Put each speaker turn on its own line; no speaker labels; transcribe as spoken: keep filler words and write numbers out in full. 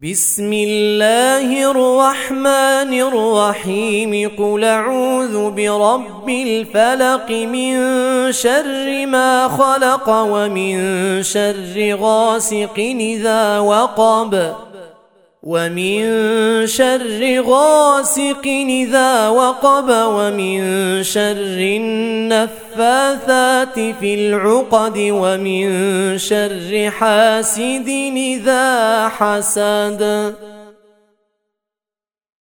بسم الله الرحمن الرحيم قل أعوذ برب الفلق من شر ما خلق ومن شر غاسق إذا وقب ومن شر غاسق إذا وقب ومن شر النفاثات في العقد ومن شر حاسد إذا حسد.